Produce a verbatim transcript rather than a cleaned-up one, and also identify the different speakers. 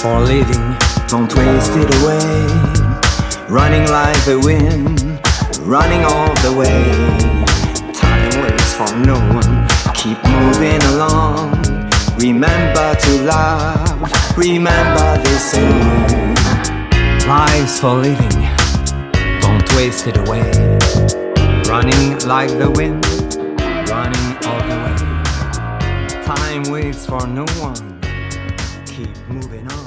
Speaker 1: for living.
Speaker 2: Don't waste it away. Running like the wind, running all the way. Time waits for no one. Keep moving along. Remember to love. Remember this song.
Speaker 1: Life's for living. Don't waste it away.
Speaker 2: Running like the wind,
Speaker 1: Running all the way.
Speaker 2: time waits for no one. Keep moving on.